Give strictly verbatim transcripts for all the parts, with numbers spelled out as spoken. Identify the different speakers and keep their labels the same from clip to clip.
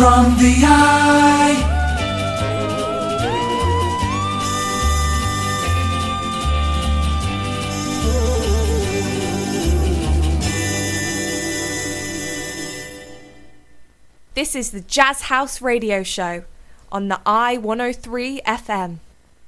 Speaker 1: from the eye.
Speaker 2: This is the Jazz House Radio Show on the I one oh three F M.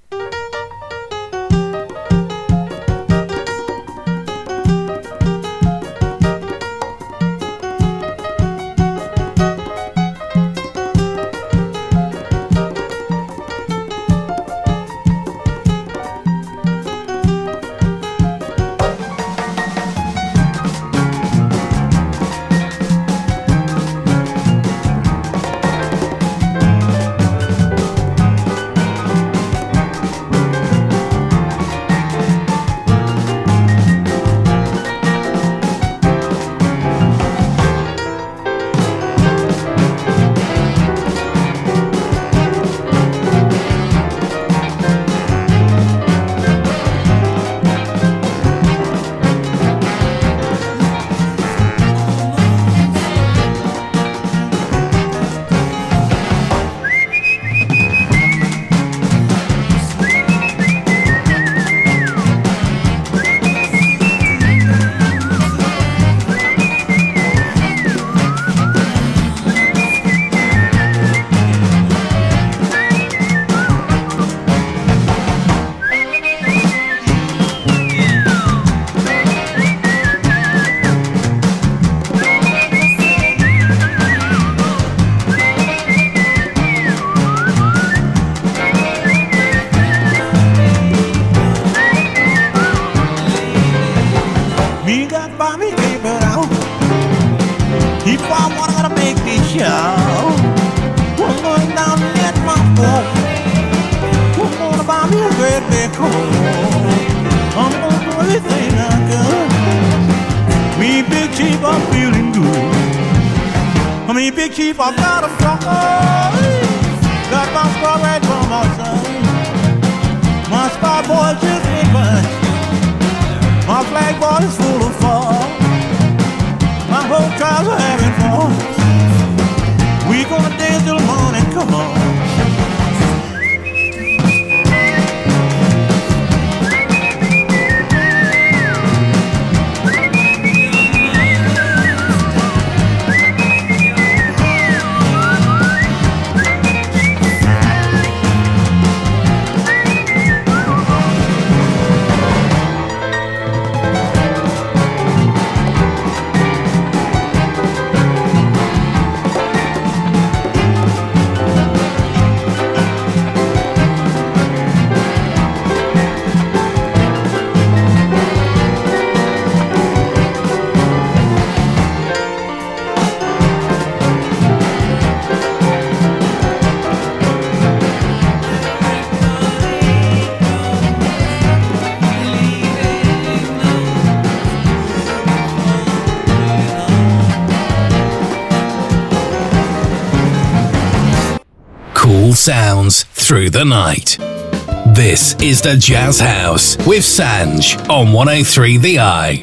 Speaker 3: Sounds through the night. This is the Jazz House with Sanj on one oh three The Eye.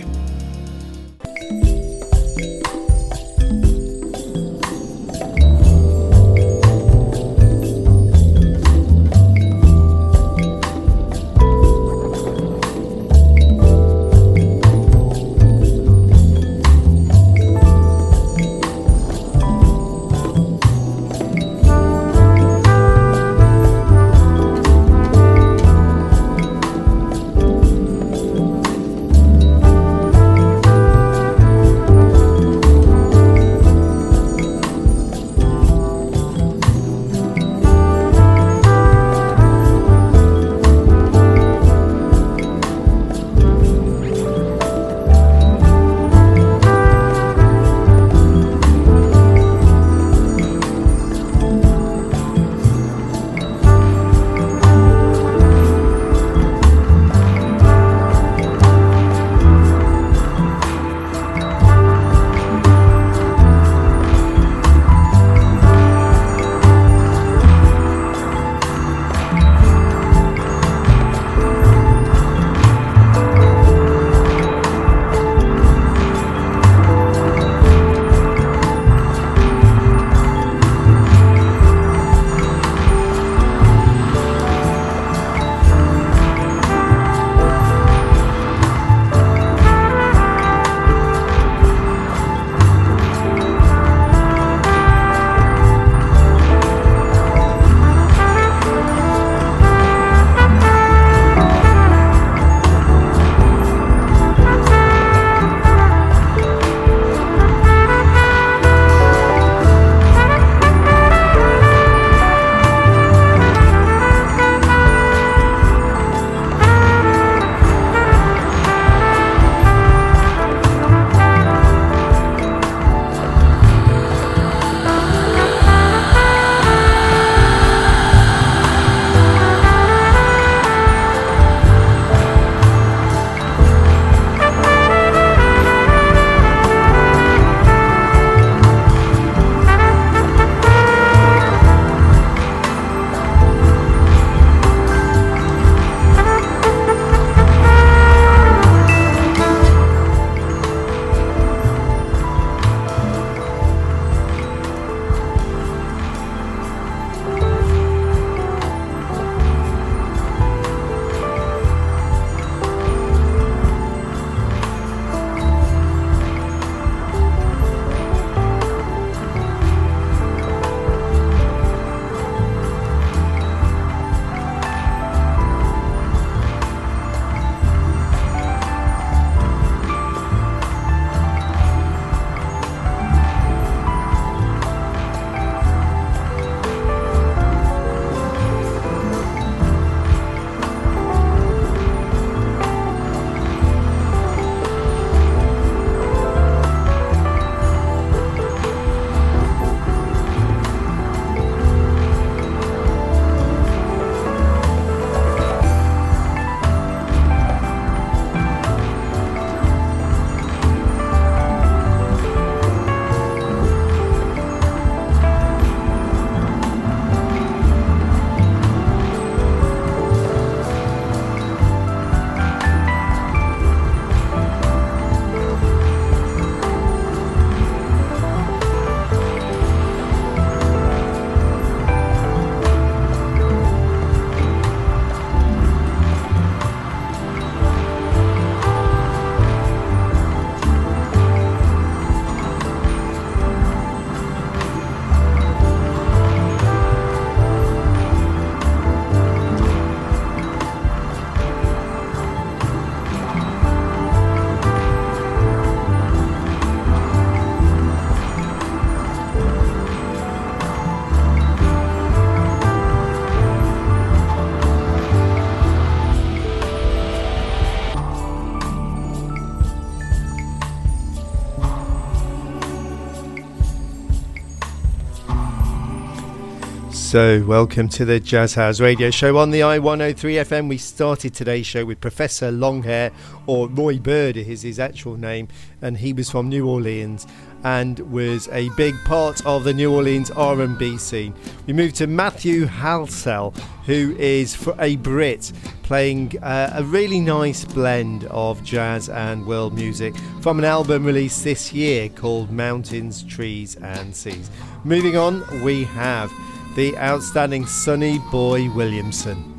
Speaker 4: So, welcome to the Jazz House Radio Show on the I one oh three F M. We started today's show with Professor Longhair, or Roy Bird is his actual name, and he was from New Orleans and was a big part of the New Orleans R and B scene. We moved to Matthew Halsell, who is a Brit, playing uh, a really nice blend of jazz and world music from an album released this year called Mountains, Trees and Seas. Moving on, we have the outstanding Sonny Boy Williamson.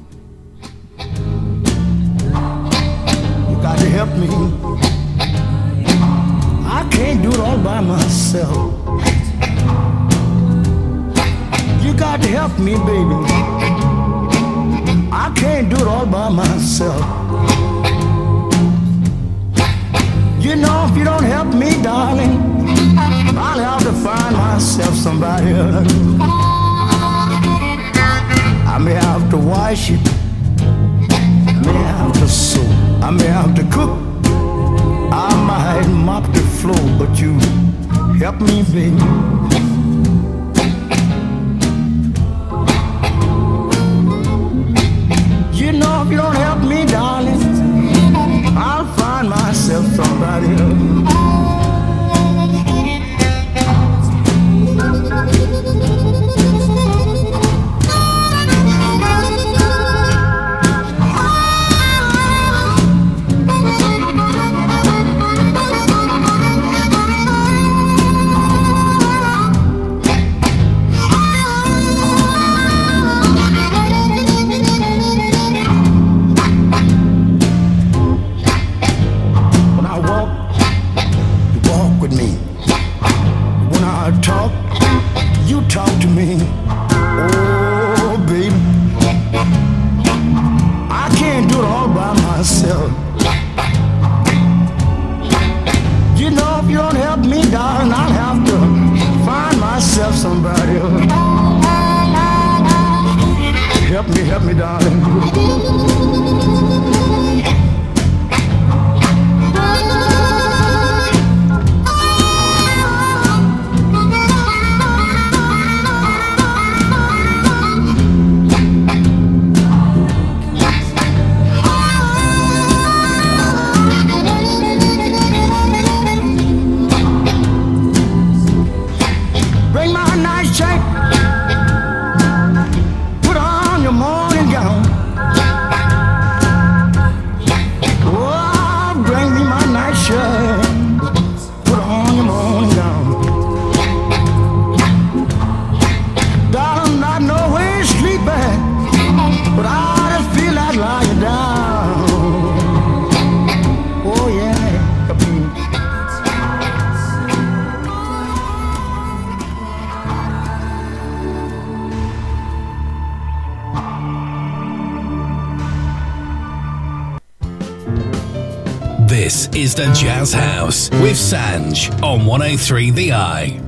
Speaker 5: You got to help me. I can't do it all by myself. You got to help me, baby. I can't do it all by myself. You know, if you don't help me, darling, I'll have to find myself somebody else. I may have to wash it, I may have to sew, I may have to cook, I might mop the floor, but you help me, baby. You know, if you don't help me, darling, I'll find myself somebody else.
Speaker 3: This is the Jazz House with Sanj on one oh three The Eye.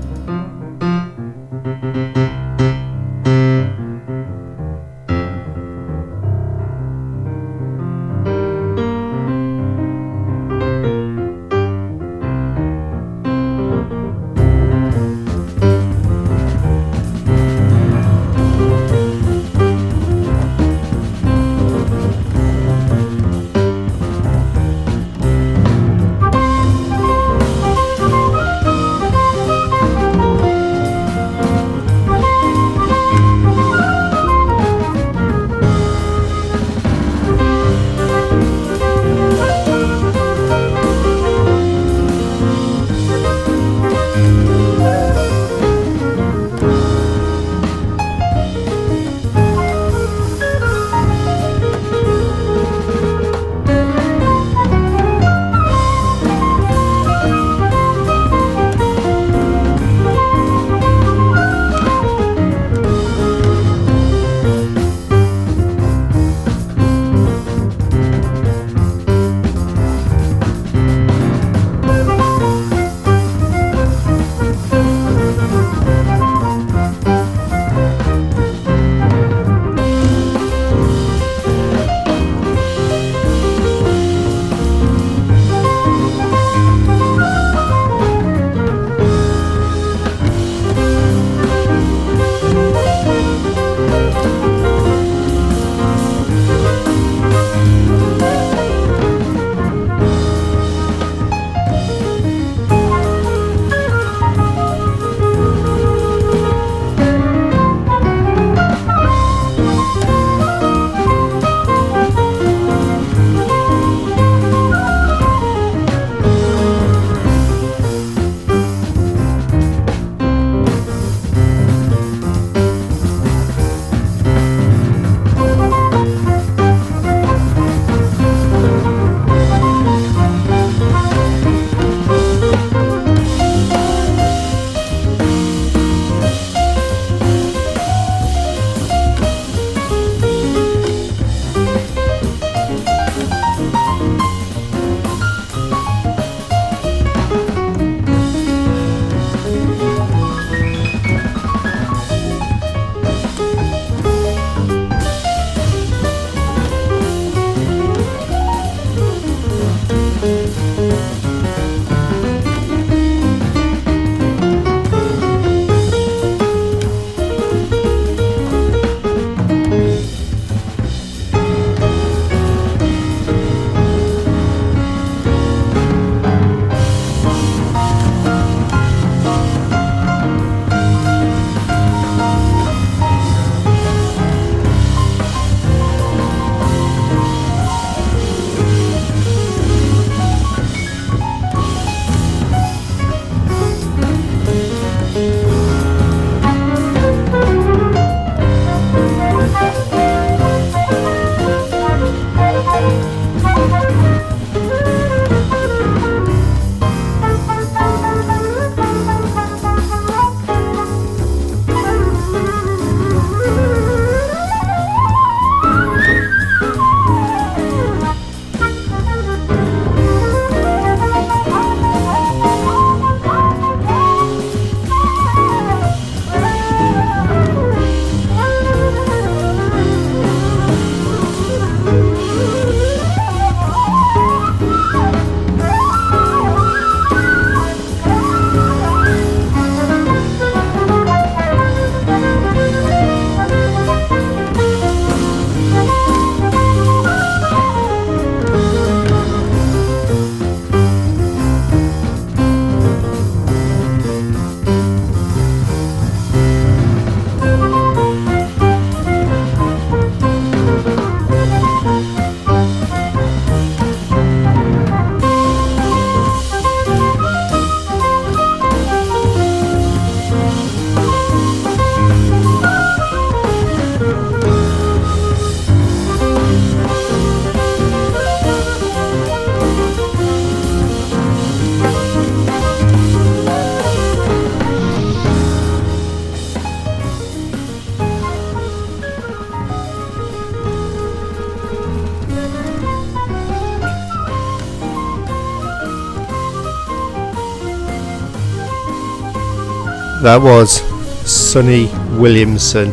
Speaker 4: That was Sonny Williamson,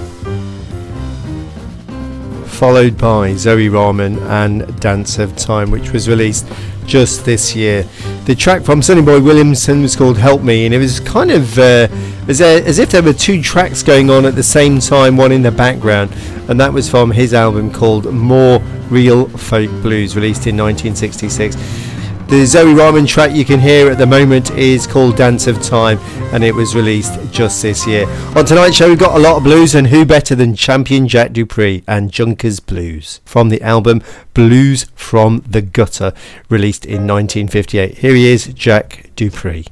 Speaker 4: followed by Zoe Rahman and Dance of Time, which was released just this year. The track from Sonny Boy Williamson was called Help Me, and it was kind of uh, as, a, as if there were two tracks going on at the same time, one in the background, and that was from his album called More Real Folk Blues, released in nineteen sixty-six. The Zoe Rahman track you can hear at the moment is called Dance of Time, and it was released just this year. On tonight's show, we've got a lot of blues, and who better than champion Jack Dupree and Junkers Blues from the album Blues from the Gutter, released in nineteen fifty-eight. Here he is, Jack Dupree.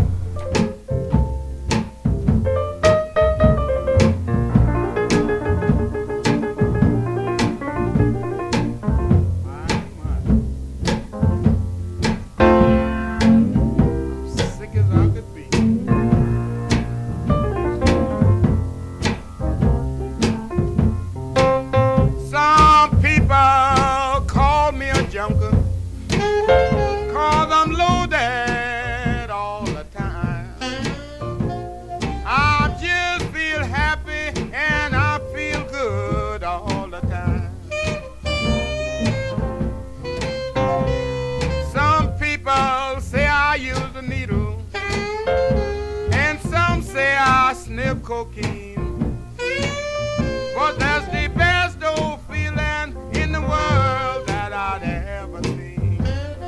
Speaker 6: Cocaine, but that's the best old feeling in the world that I'd ever seen.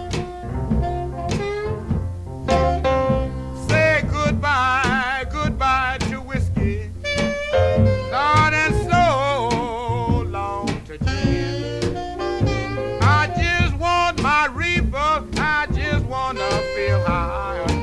Speaker 6: Say goodbye, goodbye to whiskey, Lord, and so long to gin. I just want my reefer, I just wanna feel high again.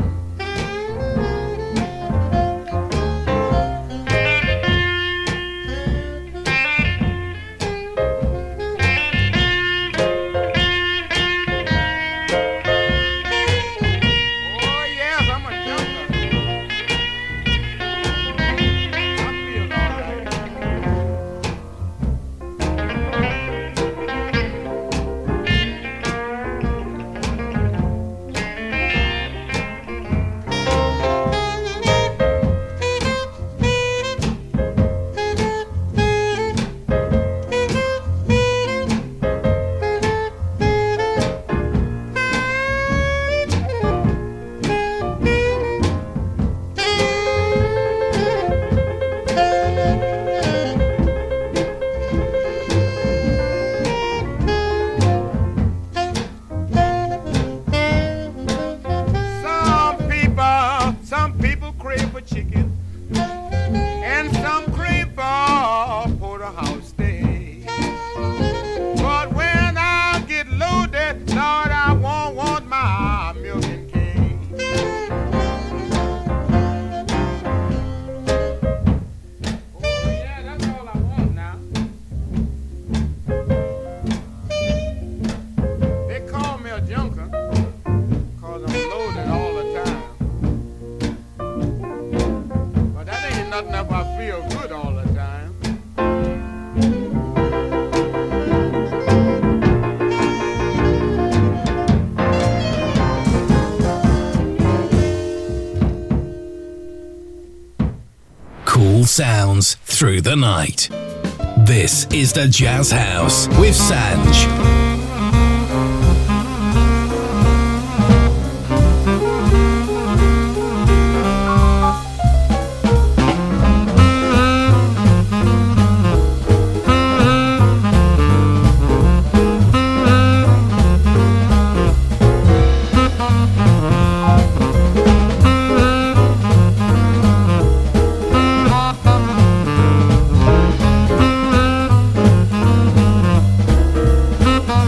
Speaker 3: Sounds through the night. This is the Jazz House with Sanj.
Speaker 6: Bye.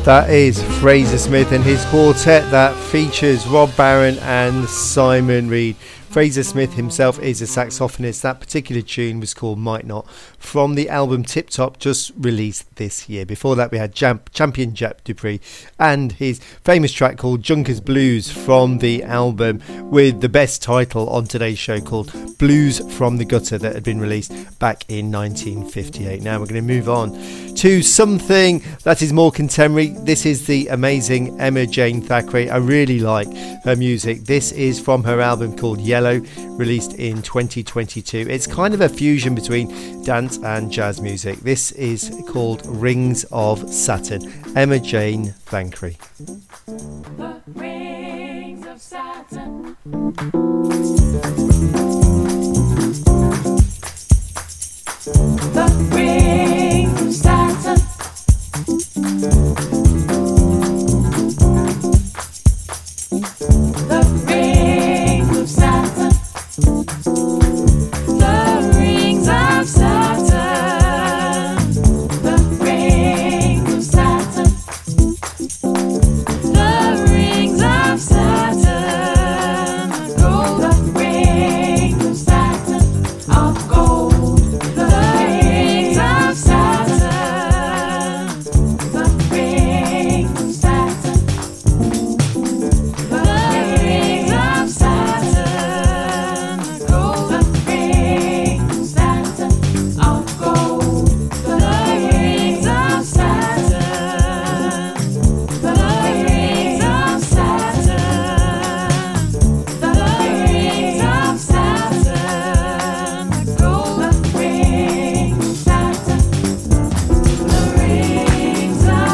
Speaker 4: That is Fraser Smith and his quartet that features Rob Barron and Simon Reed. Fraser Smith himself is a saxophonist. That particular tune was called Might Not, from the album Tip Top, just released this year. Before that we had Jam- Champion Jack Dupree and his famous track called Junkers Blues from the album with the best title on today's show called Blues from the Gutter, that had been released back in nineteen fifty-eight. Now we're going to move on to something that is more contemporary. This is the amazing Emma Jane Thackeray. I really like her music. This is from her album called Yellow, released in twenty twenty-two. It's kind of a fusion between dance and jazz music. This is called Rings of Saturn. Emma Jane Thackeray.
Speaker 1: The rings of Saturn. The rings of Saturn. The rings of Saturn. The rings of Saturn. The rings of Saturn. The rings of Saturn. Gold. The rings of Saturn. Of gold. The rings of Saturn. The rings of Saturn. The rings of Saturn. Gold. The rings of Saturn. Of gold. The rings of Saturn. The rings of Saturn. The rings of Saturn. Gold. The rings of Saturn. The rings of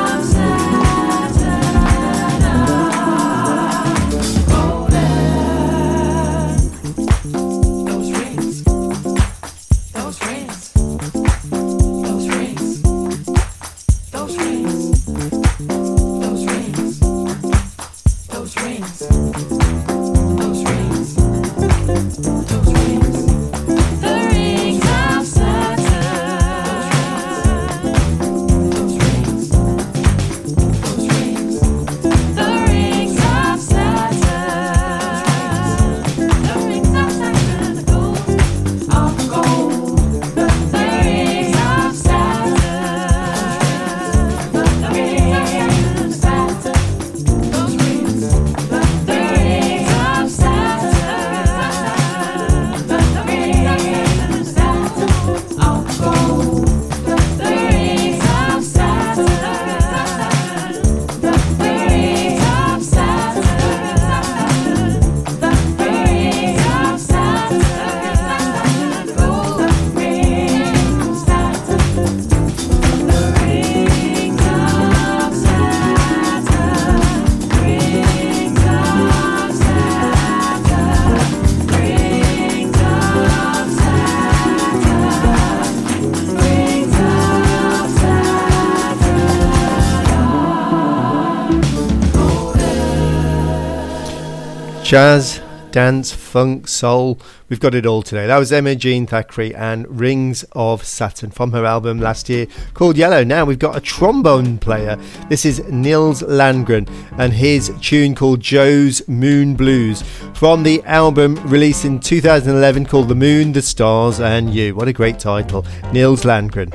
Speaker 4: Jazz, dance, funk, soul, we've got it all today. That was Emma Jane Thackeray and Rings of Saturn from her album last year called Yellow. Now we've got a trombone player. This is Nils Landgren and his tune called Joe's Moon Blues from the album released in two thousand eleven called The Moon, the Stars and You. What a great title. Nils Landgren.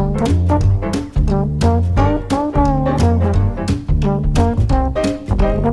Speaker 5: Thank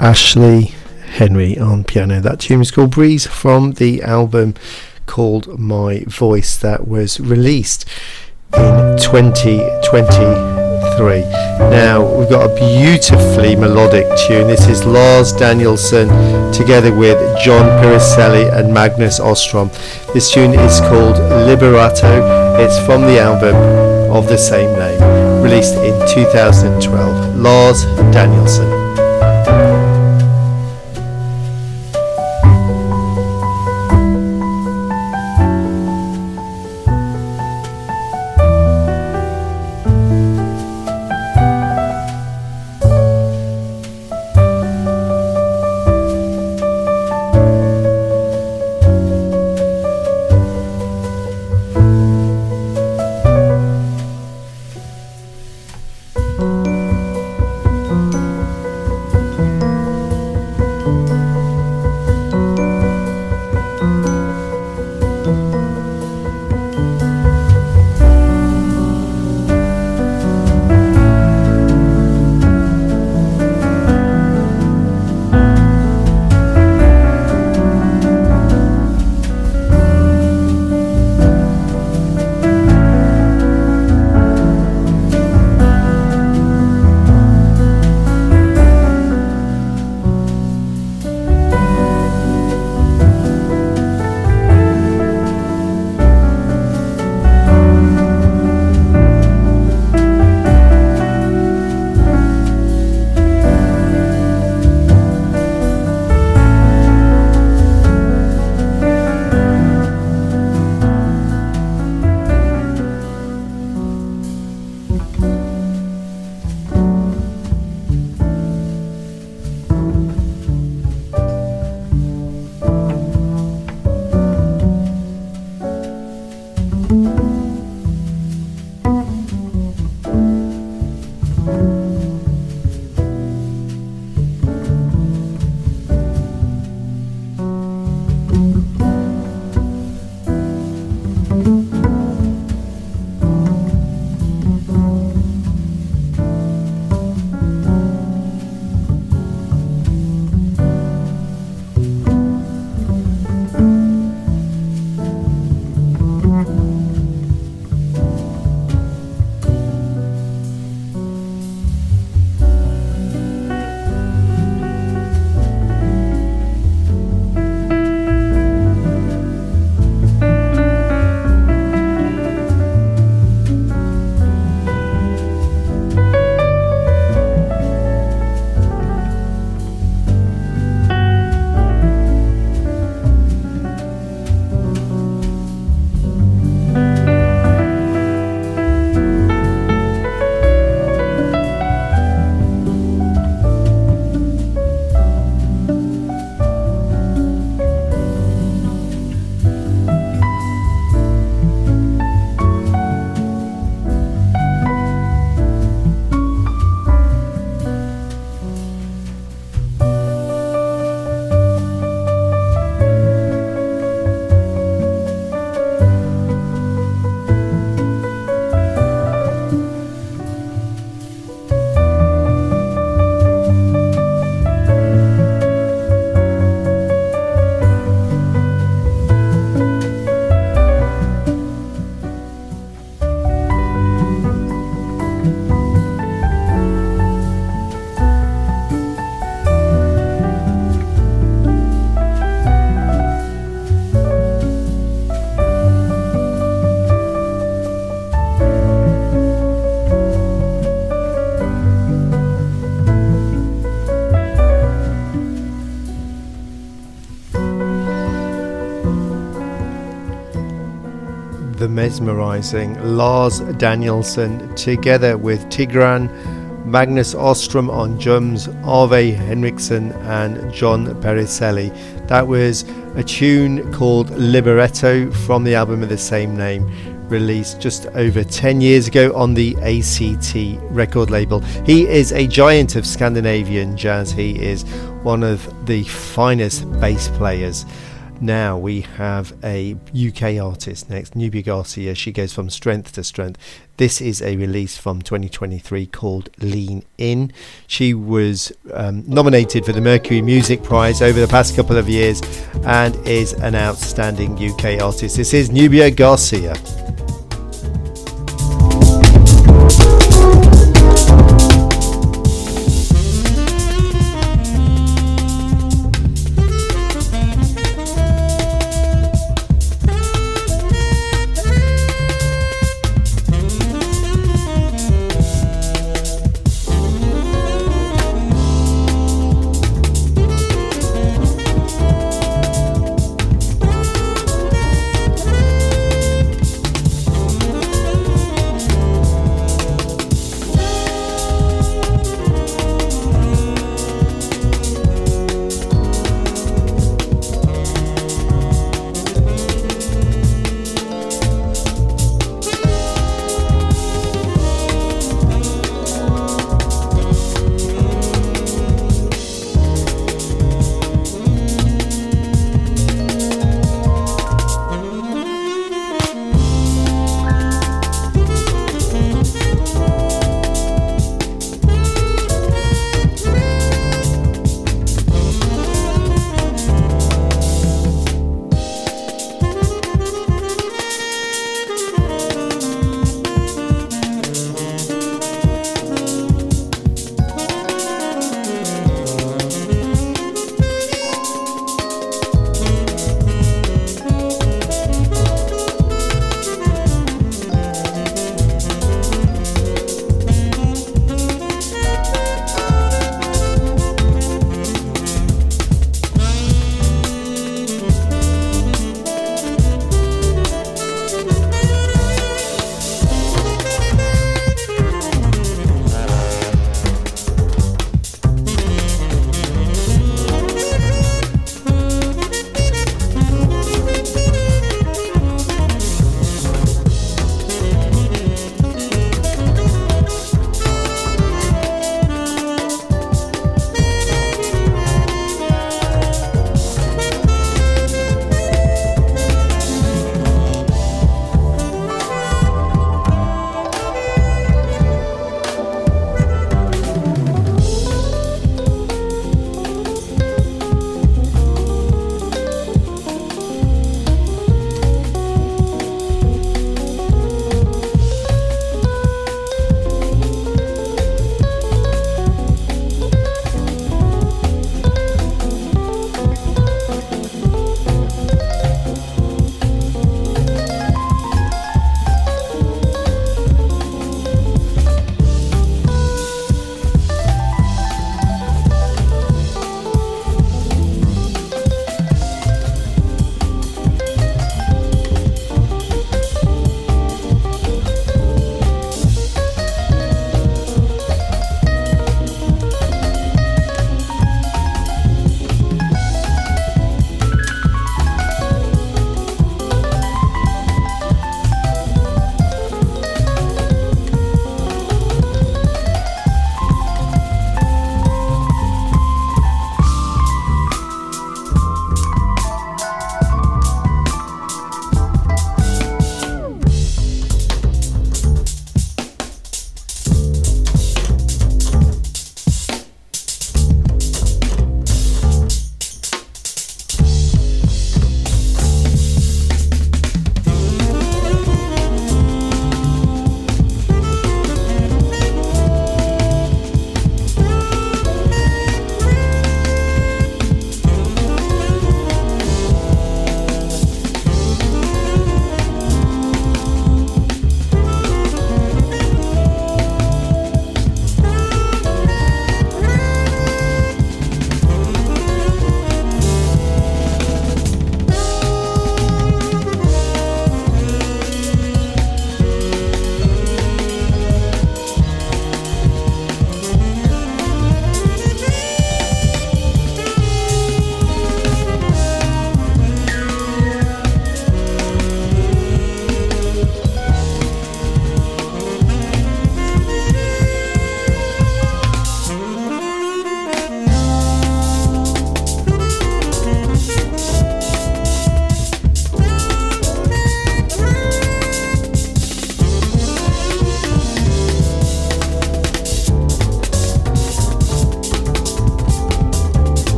Speaker 4: Ashley Henry on piano. That tune was called Breeze from the album called My Voice that was released in twenty twenty-three. Now we've got a beautifully melodic tune. This is Lars Danielsson together with John Piriselli and Magnus Ostrom. This tune is called Liberato. It's from the album of the same name, released in two thousand twelve. Lars Danielsson. the mesmerising Lars Danielsson together with Tigran, Magnus Ostrom on drums, Arve Henriksson and John Piriselli. That was a tune called Liberato from the album of the same name, released just over ten years ago on the A C T record label. He is a giant of Scandinavian jazz. He is one of the finest bass players. Now we have a U K artist next, Nubia Garcia. She goes from strength to strength. This is a release from twenty twenty-three called Lean In. She was um, nominated for the Mercury Music Prize over the past couple of years and is an outstanding U K artist. This is Nubia Garcia.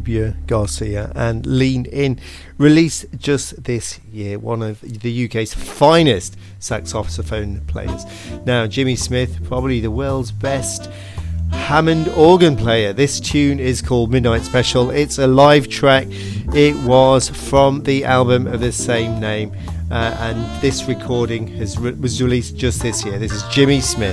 Speaker 4: Nubia Garcia and Lean In, released just this year, one of the U K's finest saxophone players. Now, Jimmy Smith, probably the world's best Hammond organ player. This tune is called Midnight Special. It's a live track. It was from the album of the same name, uh, and this recording has re- was released just this year. This is Jimmy Smith.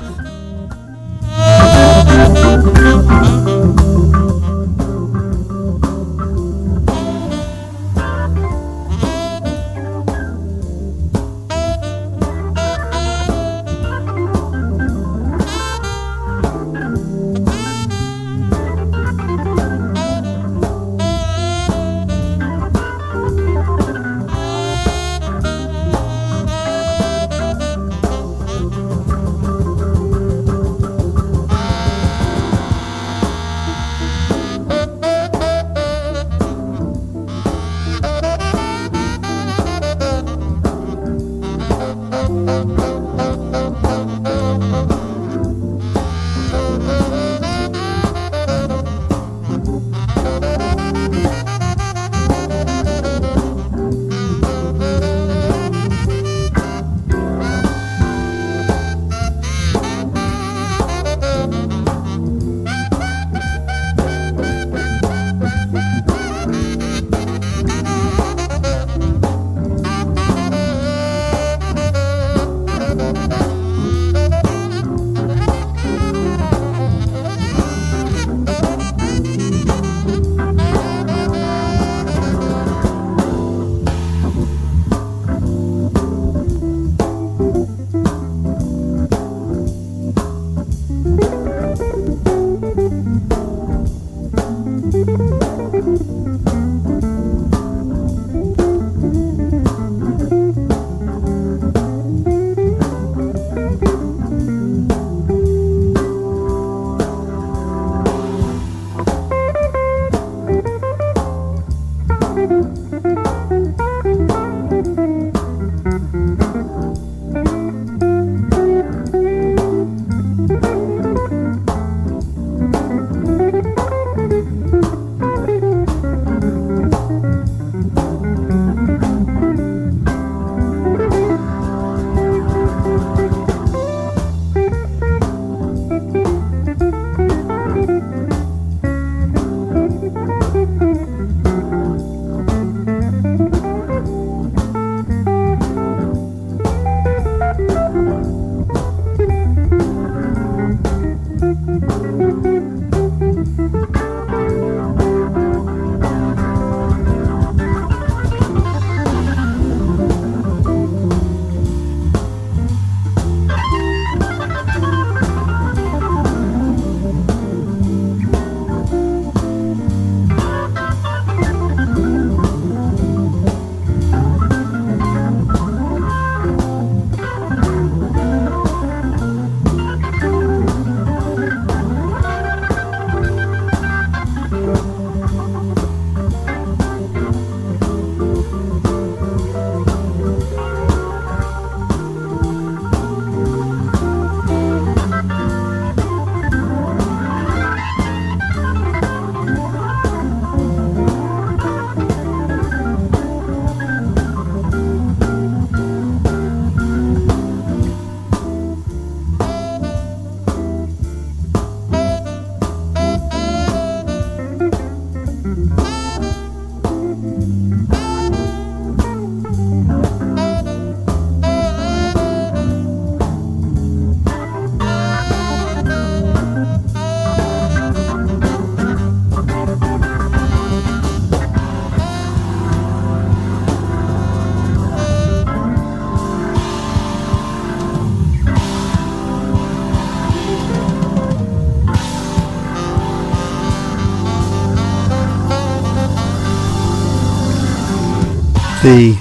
Speaker 4: The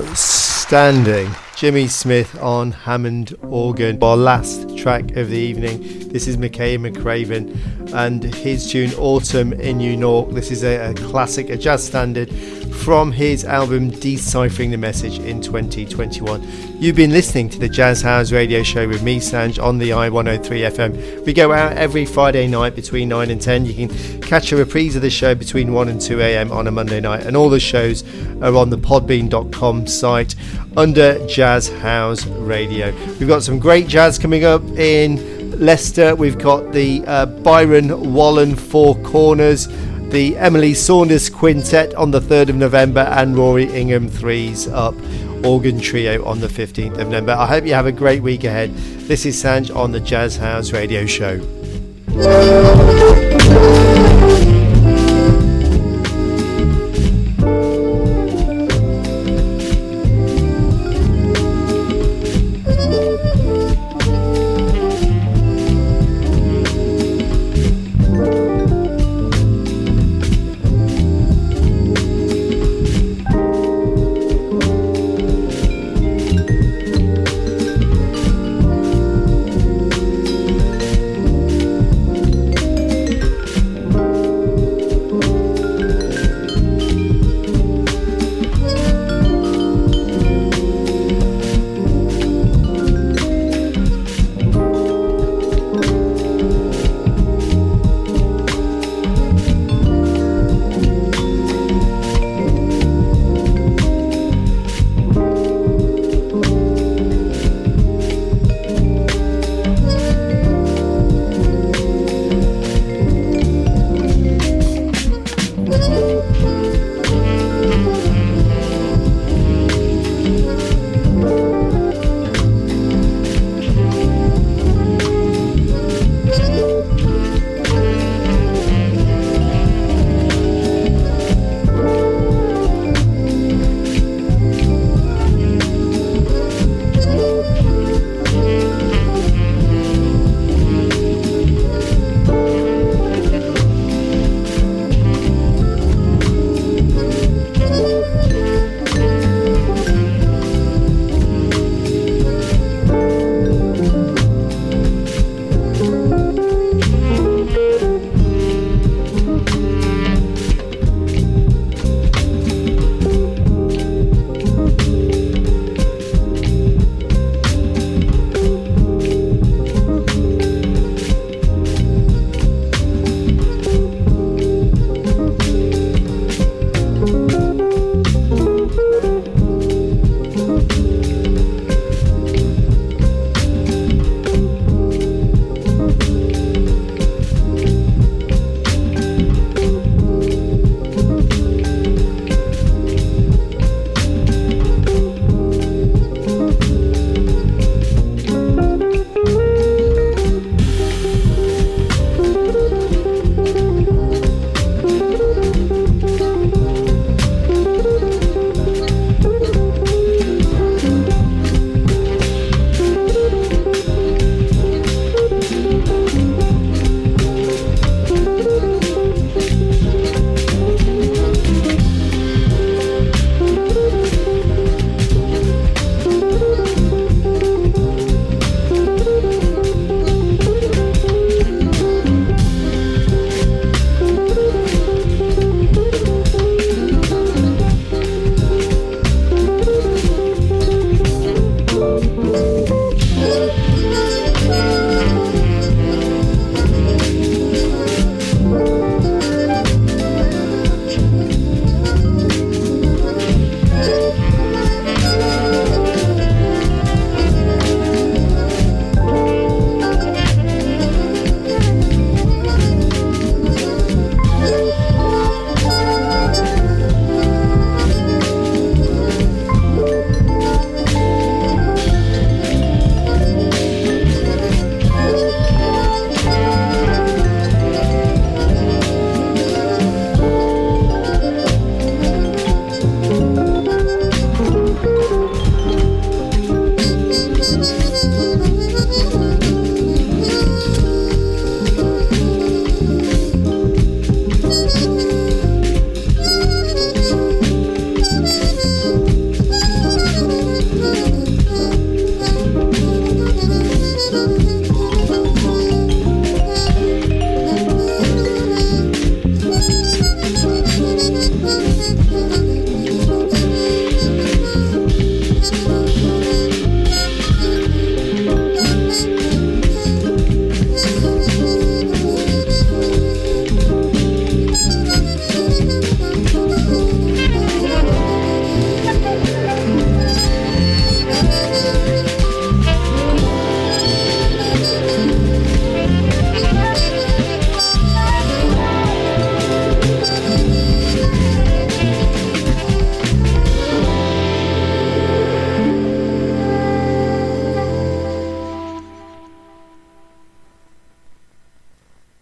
Speaker 4: outstanding Jimmy Smith on Hammond organ, our last track of the evening. This is Michaela McCraven and his tune Autumn in New York. This is a, a classic, a jazz standard from his album Deciphering the Message in twenty twenty-one. You've been listening to the Jazz House Radio Show with me, Sanj, on the I one oh three F M. We go out every Friday night between nine and ten. You can catch a reprise of the show between one and two a.m. on a Monday night, and all the shows are on the podbean dot com site under Jazz House Radio. We've got some great jazz coming up in Leicester. We've got the uh, Byron Wallen Four Corners, the Emily Saunders Quintet on the third of November, and Rory Ingham Threes Up Organ Trio on the fifteenth of November. I hope you have a great week ahead. This is Sanj on the Jazz House Radio Show.